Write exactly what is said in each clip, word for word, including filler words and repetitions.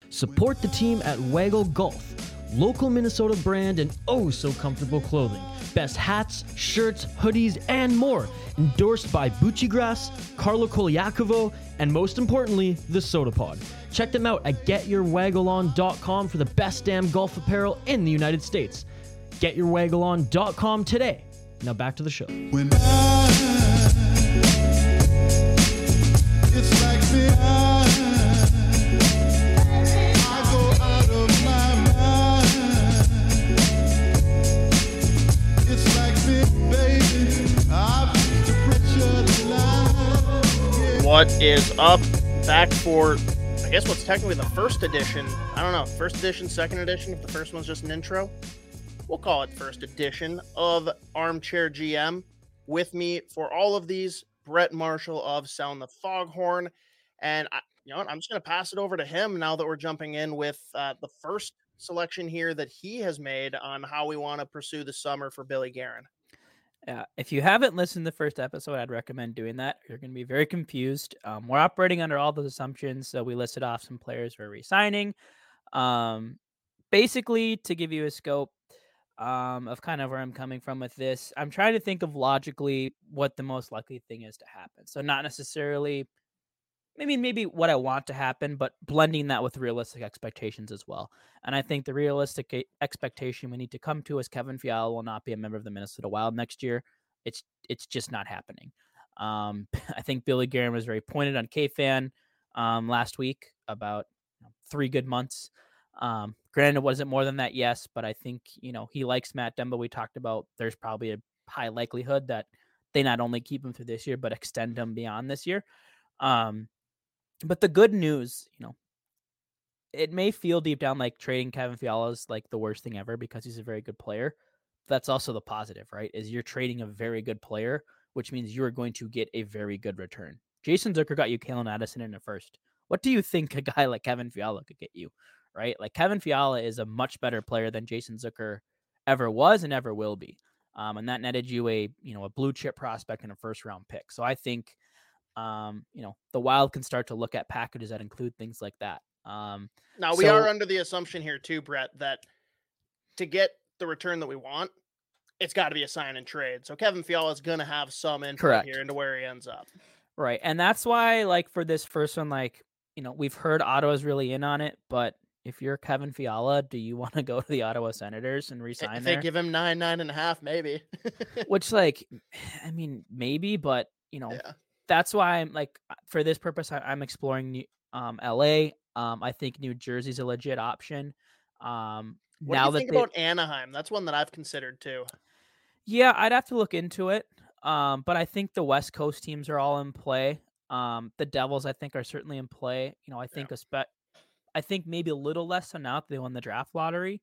Support the team at Waggle Golf, local Minnesota brand and oh so comfortable clothing. Best hats, shirts, hoodies, and more. Endorsed by Buccigrass, Carlo Koliakovo, and most importantly, the Soda Pod. Check them out at get your waggle on dot com for the best damn golf apparel in the United States. get your waggle on dot com today. Now back to the show. When I, it's like me, I, I go out of my mind. It's like me, baby, I've reached the pressure line. Yeah. What is up? Back for, I guess what's technically the first edition. I don't know, first edition, second edition, if the first one's just an intro. We'll call it first edition of Armchair G M. With me for all of these, Brett Marshall of Sound the Foghorn. And I, you know what, I'm just going to pass it over to him now that we're jumping in with uh, the first selection here that he has made on how we want to pursue the summer for Billy Guerin. Yeah, if you haven't listened to the first episode, I'd recommend doing that. You're going to be very confused. Um, we're operating under all those assumptions, so we listed off some players we're re-signing. Um, basically, to give you a scope, Um, of kind of where I'm coming from with this. I'm trying to think of logically what the most likely thing is to happen. So not necessarily, maybe maybe what I want to happen, but blending that with realistic expectations as well. And I think the realistic e- expectation we need to come to is Kevin Fiala will not be a member of the Minnesota Wild next year. It's it's just not happening. Um, I think Billy Guerin was very pointed on K-Fan um, last week about you know, three good months. Um, granted, was it more than that? Yes, but I think, you know, he likes Matt Dumba. We talked about there's probably a high likelihood that they not only keep him through this year, but extend him beyond this year. Um, but the good news, you know, it may feel deep down like trading Kevin Fiala is like the worst thing ever because he's a very good player. That's also the positive, right? Is you're trading a very good player, which means you're going to get a very good return. Jason Zucker got you Kalen Addison in the first. What do you think a guy like Kevin Fiala could get you? Right? Like Kevin Fiala is a much better player than Jason Zucker ever was and ever will be. Um, and that netted you a, you know, a blue chip prospect and a first round pick. So I think, um, you know, the Wild can start to look at packages that include things like that. Um, now we so, are under the assumption here too, Brett, that to get the return that we want, it's got to be a sign and trade. So Kevin Fiala is going to have some input correct. Here into where he ends up. Right. And that's why, like, for this first one, like, you know, we've heard Ottawa's really in on it, but if you're Kevin Fiala, do you want to go to the Ottawa Senators and resign if there? They give him nine, nine and a half, maybe. Which, like, I mean, maybe, but, you know, yeah. That's why I'm, like, for this purpose, I, I'm exploring um, L A. Um, I think New Jersey's a legit option. Um, what now do you that think they... about Anaheim? That's one that I've considered, too. Yeah, I'd have to look into it. Um, but I think the West Coast teams are all in play. Um, the Devils, I think, are certainly in play. You know, I think yeah. a spe- I think maybe a little less so now that they won the draft lottery.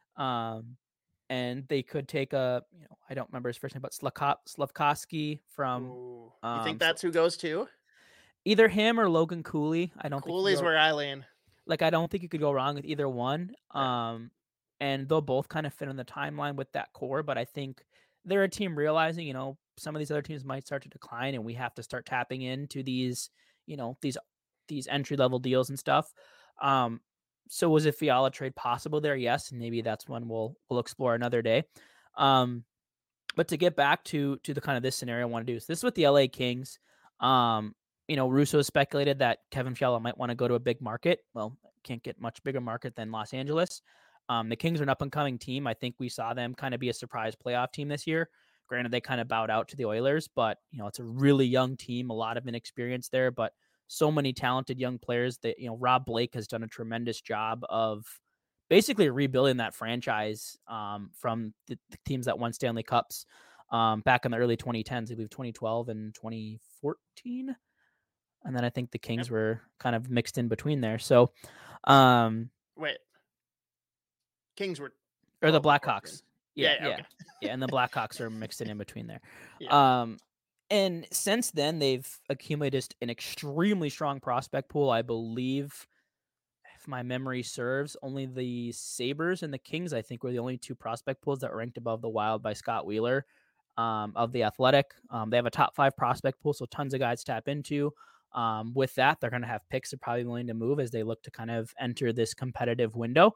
Um, and they could take a, you know, I don't remember his first name, but Slavko- Slavkovsky from. Ooh, um, you think that's who goes to? Either him or Logan Cooley. I don't Cooley's think where I lean. Like, I don't think you could go wrong with either one. Yeah. Um, and they'll both kind of fit on the timeline with that core, but I think they're a team realizing, you know, some of these other teams might start to decline and we have to start tapping into these, you know, these, these entry level deals and stuff. Um, so was a Fiala trade possible there? Yes. And maybe that's one we'll, we'll explore another day. Um, but to get back to, to the kind of this scenario I want to do is this is with the L A Kings. Um, you know, Russo speculated that Kevin Fiala might want to go to a big market. Well, can't get much bigger market than Los Angeles. Um, the Kings are an up-and-coming team. I think we saw them kind of be a surprise playoff team this year. Granted, they kind of bowed out to the Oilers, but, you know, it's a really young team, a lot of inexperience there, but so many talented young players that, you know, Rob Blake has done a tremendous job of basically rebuilding that franchise um, from the, the teams that won Stanley Cups um, back in the early twenty tens, I believe twenty twelve and twenty fourteen. And then I think the Kings yep. were kind of mixed in between there. So, um, wait, Kings were, or the Blackhawks. Yeah, Yeah. Yeah. Yeah. Okay. yeah. And the Blackhawks are mixed in, in between there. Yeah. Um, and since then they've accumulated an extremely strong prospect pool. I believe, if my memory serves, only the Sabres and the Kings, I think, were the only two prospect pools that were ranked above the Wild by Scott Wheeler um, of the Athletic. Um, they have a top five prospect pool, so tons of guys to tap into. Um, with that, they're going to have picks they're probably willing to move as they look to kind of enter this competitive window.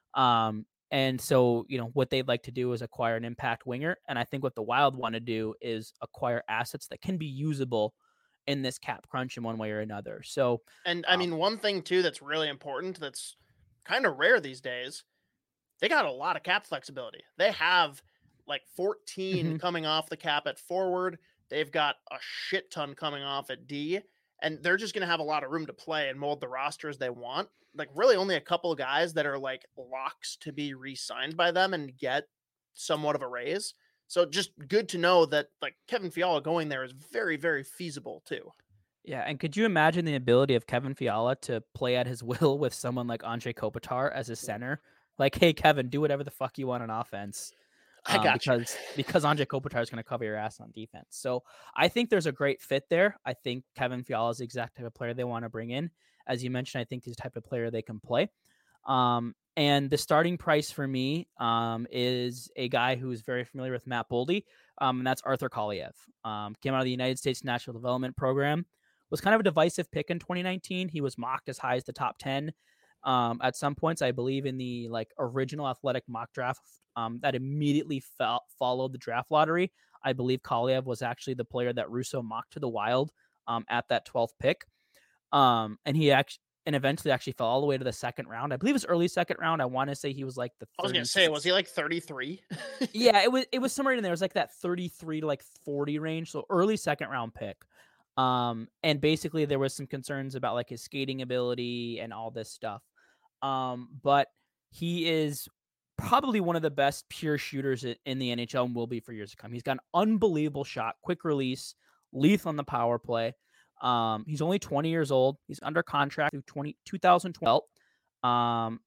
Um, and so, you know, what they'd like to do is acquire an impact winger. And I think what the Wild want to do is acquire assets that can be usable in this cap crunch in one way or another. So, And I um, mean, one thing too that's really important that's kind of rare these days, they got a lot of cap flexibility. They have like fourteen mhm. coming off the cap at forward. They've got a shit ton coming off at D, and they're just going to have a lot of room to play and mold the roster as they want. Like, really, only a couple of guys that are like locks to be re signed by them and get somewhat of a raise. So, just good to know that like Kevin Fiala going there is very, very feasible too. Yeah, and could you imagine the ability of Kevin Fiala to play at his will with someone like Andre Kopitar as a center? Like, hey, Kevin, do whatever the fuck you want on offense, I um, got you. because because Andre Kopitar is going to cover your ass on defense. So I think there's a great fit there. I think Kevin Fiala is the exact type of player they want to bring in. As you mentioned, I think he's the type of player they can play. Um, and the starting price for me um, is a guy who's very familiar with Matt Boldy, um, and that's Arthur Kaliev. Um, came out of the United States National Development Program. Was kind of a divisive pick in twenty nineteen. He was mocked as high as the top ten um, at some points, I believe, in the like original athletic mock draft um, that immediately fell, followed the draft lottery. I believe Kaliev was actually the player that Russo mocked to the Wild um, at that twelfth pick. Um, and he actually, and eventually actually fell all the way to the second round. I believe it was early second round. I want to say he was like the I was thirty. gonna say, was he like thirty-three? Yeah, it was it was somewhere in there. It was like that thirty-three to like forty range. So early second round pick. Um, and basically there was some concerns about like his skating ability and all this stuff. Um, but he is probably one of the best pure shooters in the N H L and will be for years to come. He's got an unbelievable shot, quick release, lethal on the power play. Um, he's only twenty years old. He's under contract through twenty, twenty twelve. Um,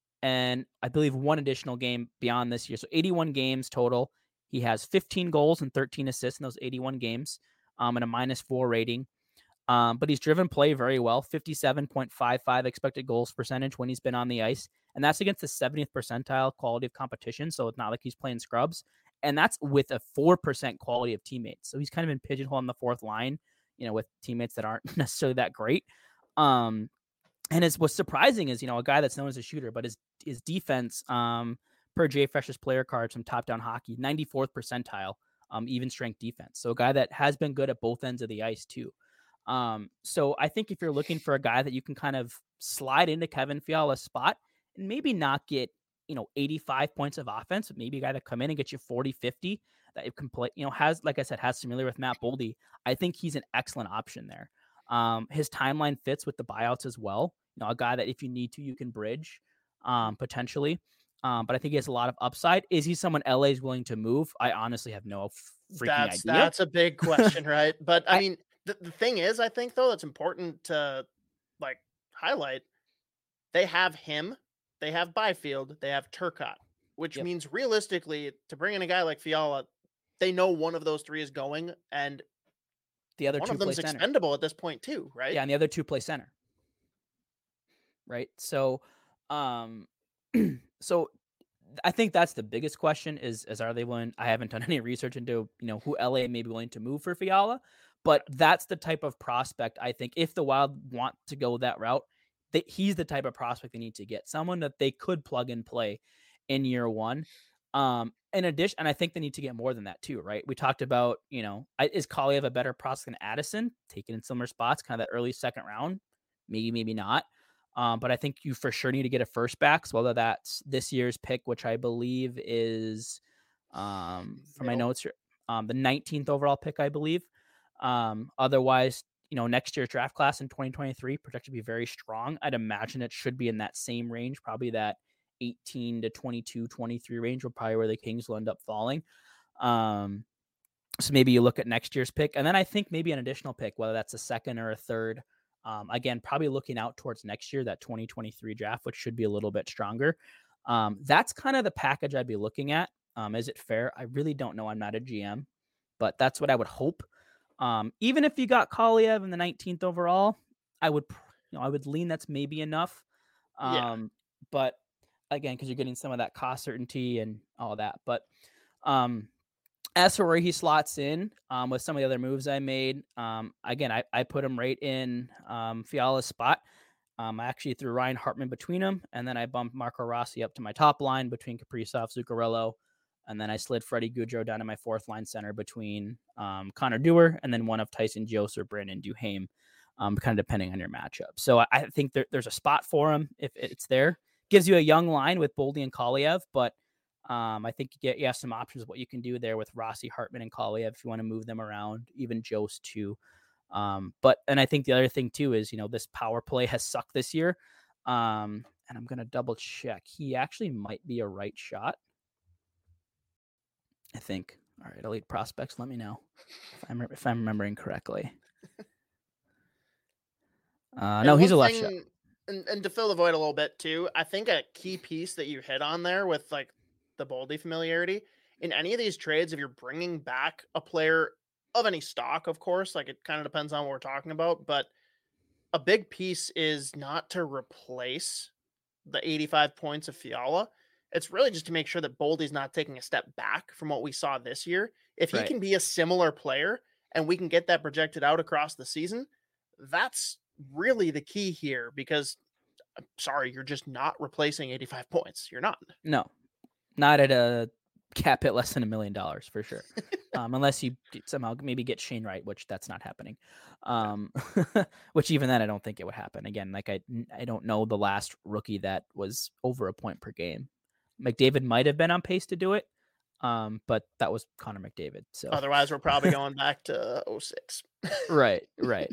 and I believe one additional game beyond this year. So eighty-one games total. He has fifteen goals and thirteen assists in those eighty-one games, um, and a minus four rating. Um, but he's driven play very well, fifty-seven point five five expected goals percentage when he's been on the ice. And that's against the seventieth percentile quality of competition. So it's not like he's playing scrubs. And that's with a four percent quality of teammates. So he's kind of been pigeonholed on the fourth line, you know, with teammates that aren't necessarily that great. Um, and it's, what's surprising is, you know, a guy that's known as a shooter, but his, his defense, um, per JFresh's player cards from Top Down Hockey, ninety-fourth percentile, um, even strength defense. So a guy that has been good at both ends of the ice too. Um, so I think if you're looking for a guy that you can kind of slide into Kevin Fiala's spot and maybe not get, you know, eighty-five points of offense, but maybe a guy that come in and get you forty, fifty that you can play, you know, has, like I said, has familiar with Matt Boldy. I think he's an excellent option there. Um, his timeline fits with the buyouts as well. You know, a guy that if you need to, you can bridge, um, potentially. Um, but I think he has a lot of upside. Is he someone L A is willing to move? I honestly have no freaking That's idea. that's a big question, right? But I, I- mean, the, the thing is, I think though that's important to like highlight. They have him, they have Byfield, they have Turcotte, which Yep. means realistically, to bring in a guy like Fiala, they know one of those three is going, and The other one two of them play is center. expendable at this point too, right? Yeah, and the other two play center. Right. So, um, so I think that's the biggest question is, is are they willing? I haven't done any research into, you know, who L A may be willing to move for Fiala, but that's the type of prospect I think if the Wild want to go that route, that he's the type of prospect they need to get, someone that they could plug and play in year one. Um, in addition, and I think they need to get more than that too, right? We talked about, you know, I, is Kaliev a better prospect than Addison, taken in similar spots, kind of that early second round? Maybe, maybe not. Um, but I think you for sure need to get a first back. So whether that's this year's pick, which I believe is, um, for my notes here, um, the nineteenth overall pick, I believe. Um, otherwise, you know, next year's draft class in twenty twenty-three projected to be very strong. I'd imagine it should be in that same range, probably that eighteen to twenty-two, twenty-three range, will probably where the Kings will end up falling. Um, so maybe you look at next year's pick, and then I think maybe an additional pick, whether that's a second or a third. Um, again, probably looking out towards next year, that twenty twenty-three draft, which should be a little bit stronger. Um, that's kind of the package I'd be looking at. Um, is it fair? I really don't know. I'm not a G M, but that's what I would hope. Um, even if you got Kaliev in the nineteenth overall, I would, you know, I would lean that's maybe enough. Um, Yeah. But again, because you're getting some of that cost certainty and all that. But um, As for where he slots in, um, with some of the other moves I made, um, again, I, I put him right in um, Fiala's spot. Um, I actually threw Ryan Hartman between them, and then I bumped Marco Rossi up to my top line between Kaprizov, Zuccarello, and then I slid Freddie Goudreau down to my fourth line center between um, Connor Dewar and then one of Tyson Jost or Brandon Duhaime, um, kind of depending on your matchup. So I, I think there, there's a spot for him if it's there. Gives you a young line with Boldy and Kaliev, but um, I think you get you have some options of what you can do there with Rossi, Hartman, and Kaliev if you want to move them around, even Jost too. Um, but and I think the other thing too is, you know, this power play has sucked this year. Um, and I'm gonna double check. He actually might be a right shot. I think. All right, elite prospects, let me know if I'm if I'm remembering correctly. Uh, no, he's a left shot. And, and to fill the void a little bit too, I think a key piece that you hit on there with like the Boldy familiarity in any of these trades, if you're bringing back a player of any stock, of course, like it kind of depends on what we're talking about, but a big piece is not to replace the eighty-five points of Fiala. It's really just to make sure that Boldy's not taking a step back from what we saw this year. If he right. can be a similar player and we can get that projected out across the season, that's really the key here, because I'm sorry, you're just not replacing eighty-five points. You're not. No, not at a cap hit less than a million dollars for sure. um, unless you somehow maybe get Shane Wright, which that's not happening. Um, which even then I don't think it would happen. Again, like I, I don't know the last rookie that was over a point per game. McDavid might have been on pace to do it. Um, but that was Connor McDavid. So otherwise we're probably going back to oh six. Right, right.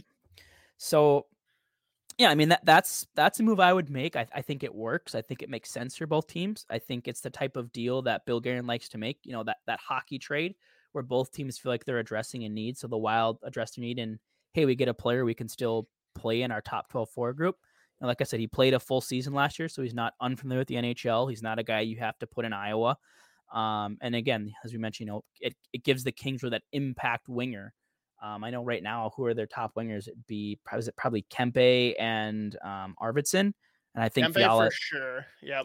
So yeah, I mean, that that's that's a move I would make. I, I think it works. I think it makes sense for both teams. I think it's the type of deal that Bill Guerin likes to make, you know, that that hockey trade where both teams feel like they're addressing a need. So the Wild addressed a need and, hey, we get a player we can still play in our top twelve forward group. And like I said, he played a full season last year, so he's not unfamiliar with the N H L. He's not a guy you have to put in Iowa. Um, and again, as we mentioned, you know, it, it gives the Kings that impact winger. Um, I know right now who are their top wingers. It'd be probably, it probably Kempe and um, Arvidsson, and I think Kempe Fiala for sure. Yep.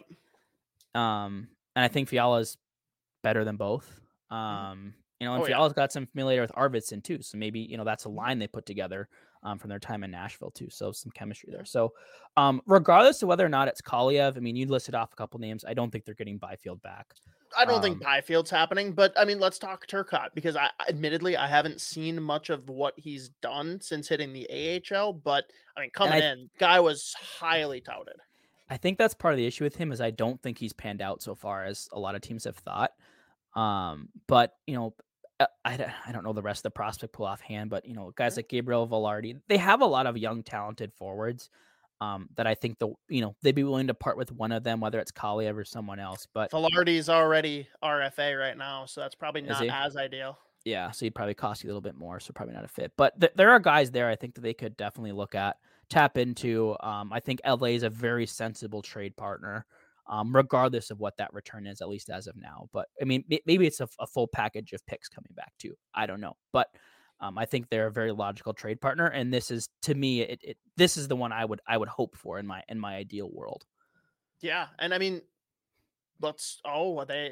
Um, and I think Fiala's better than both. Um, you know, and oh, Fiala's yeah. got some familiarity with Arvidsson too, so maybe you know that's a line they put together um, from their time in Nashville too. So some chemistry there. So um, regardless of whether or not it's Kaliev, I mean, you listed off a couple names. I don't think they're getting Byfield back. I don't um, think Byfield's happening, but I mean, let's talk Turcotte, because I admittedly I haven't seen much of what he's done since hitting the A H L. But I mean, coming I, in, guy was highly touted. I think that's part of the issue with him is I don't think he's panned out so far as a lot of teams have thought. Um, but you know, I, I don't know the rest of the prospect pool offhand, but you know, guys like Gabriel Velarde, they have a lot of young, talented forwards. Um, that I think the you know they'd be willing to part with one of them, whether it's Kaliev or someone else. But Velarde's already R F A right now, so that's probably not as ideal. Yeah, so he'd probably cost you a little bit more, so probably not a fit. But th- there are guys there I think that they could definitely look at, tap into. Um, I think L A is a very sensible trade partner, um, regardless of what that return is, at least as of now. But I mean, maybe it's a, a full package of picks coming back too. I don't know, but. Um, I think they're a very logical trade partner, and this is to me, it, it this is the one I would I would hope for in my in my ideal world. Yeah, and I mean, let's oh they,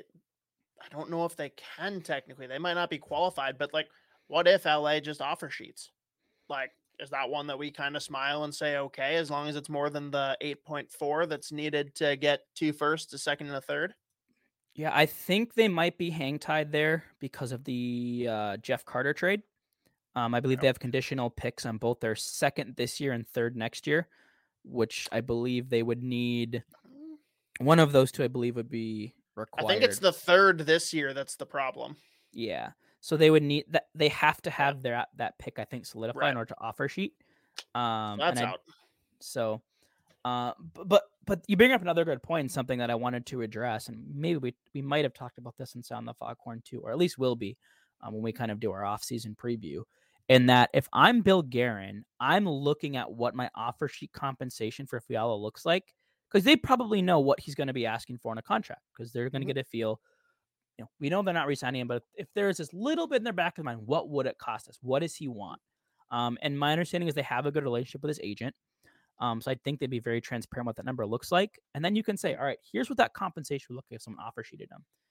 I don't know if they can technically. They might not be qualified, but like, what if L A just offer sheets? Like, is that one that we kind of smile and say okay, as long as it's more than the eight point four that's needed to get two firsts, a second, and a third? Yeah, I think they might be hang tied there because of the uh, Jeff Carter trade. Um, I believe they have conditional picks on both their second this year and third next year, which I believe they would need. One of those two, I believe, would be required. I think it's the third this year that's the problem. Yeah, so they would need that. They have to have yeah. their that pick, I think, solidified right. in order to offer sheet. Um, that's and I, out. So, uh, but but you bring up another good point, something that I wanted to address, and maybe we we might have talked about this in Sound the Foghorn too, or at least will be um, when we kind of do our off-season preview. In that, if I'm Bill Guerin, I'm looking at what my offer sheet compensation for Fiala looks like, because they probably know what he's going to be asking for in a contract, because they're going to mm-hmm. get a feel. You know, we know they're not re-signing him, but if, if there's this little bit in their back of the mind, what would it cost us? What does he want? Um, and my understanding is they have a good relationship with his agent. Um, so I think they'd be very transparent what that number looks like. And then you can say, all right, here's what that compensation would look like if someone offer sheeted him.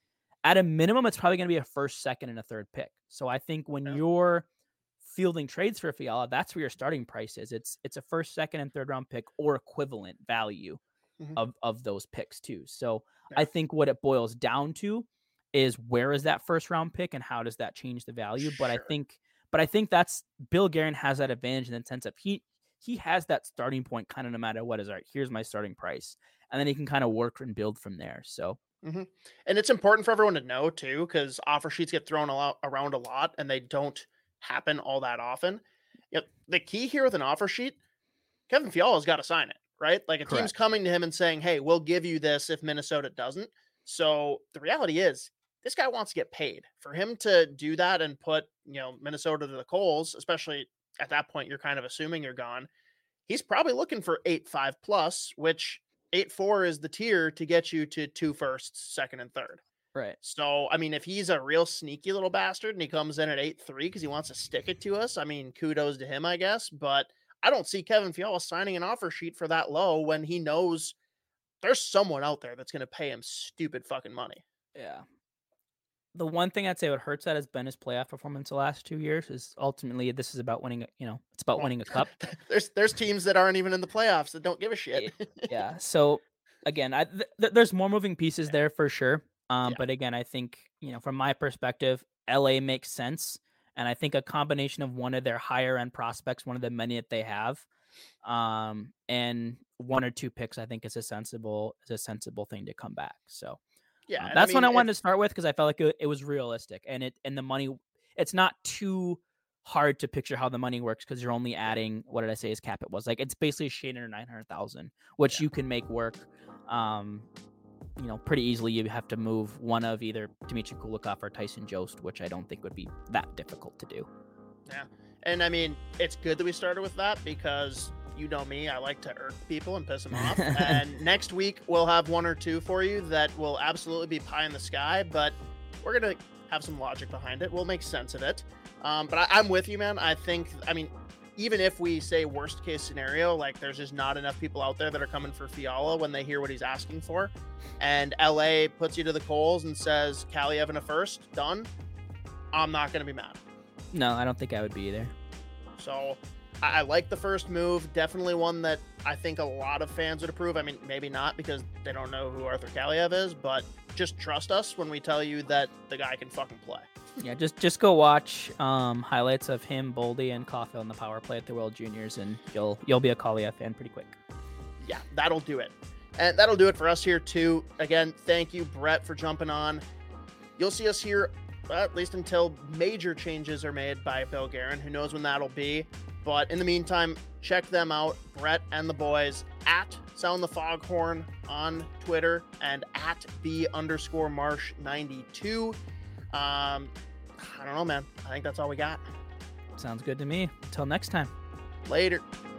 at a minimum, it's probably going to be a first, second, and a third pick. So I think when Yeah. you're fielding trades for Fiala, that's where your starting price is. It's it's a first, second, and third round pick or equivalent value Mhm. of of those picks too. So Yeah. I think what it boils down to is where is that first round pick and how does that change the value? But I Sure. think but I think that's Bill Guerin has that advantage in the sense of he he has that starting point kind of no matter what is all right. Here's my starting price, and then he can kind of work and build from there. So Mhm. And it's important for everyone to know too, because offer sheets get thrown a lot around a lot, and they don't happen all that often. Yep. The key here with an offer sheet, Kevin Fiala's got to sign it, right? Like a team's correct. coming to him and saying, "Hey, we'll give you this if Minnesota doesn't." So the reality is, this guy wants to get paid. For him to do that and put, you know, Minnesota to the coals, especially at that point, you're kind of assuming you're gone. He's probably looking for eight five plus, which eight four is the tier to get you to two firsts, second and third. Right. So, I mean, if he's a real sneaky little bastard and he comes in at eight three because he wants to stick it to us, I mean, kudos to him, I guess. But I don't see Kevin Fiala signing an offer sheet for that low when he knows there's someone out there that's going to pay him stupid fucking money. Yeah. The one thing I'd say what hurts that has been his playoff performance the last two years is ultimately this is about winning, a- you know, it's about Well, winning a cup. there's there's teams that aren't even in the playoffs that don't give a shit. Yeah. So again, I th- th- there's more moving pieces there for sure. Um, Yeah. but again, I think you know from my perspective, L A makes sense, and I think a combination of one of their higher end prospects, one of the many that they have, um, and one or two picks, I think is a sensible is a sensible thing to come back. So Yeah, um, and I that's what mean, I wanted to it's start with because I felt like it, it was realistic, and it and the money. It's not too hard to picture how the money works because you're only adding what did I say his cap it was like it's basically shade under nine hundred thousand, which Yeah. you can make work. Um, you know, pretty easily. You have to move one of either Dmitry Kulikov or Tyson Jost, which I don't think would be that difficult to do. Yeah. And I mean, it's good that we started with that because you know me, I like to irk people and piss them off. And next week, we'll have one or two for you that will absolutely be pie in the sky, but we're going to have some logic behind it. We'll make sense of it. Um, but I, I'm with you, man. I think, I mean, even if we say worst case scenario, like there's just not enough people out there that are coming for Fiala when they hear what he's asking for. And L A puts you to the coals and says, Kaliev in a first, done. I'm not going to be mad. No, I don't think I would be either. So I, I like the first move. Definitely one that I think a lot of fans would approve. I mean, maybe not because they don't know who Arthur Kaliev is, but just trust us when we tell you that the guy can fucking play. Yeah, just just go watch um, highlights of him, Boldy, and Caulfield on the power play at the World Juniors, and you'll you'll be a Kaliev fan pretty quick. Yeah, that'll do it. And that'll do it for us here, too. Again, thank you, Brett, for jumping on. You'll see us here at least until major changes are made by Bill Guerin. Who knows when that'll be. But in the meantime, check them out, Brett and the boys, at Sound the Foghorn on Twitter and at B underscore Marsh ninety-two. Um, I don't know, man. I think that's all we got. Sounds good to me. Until next time. Later.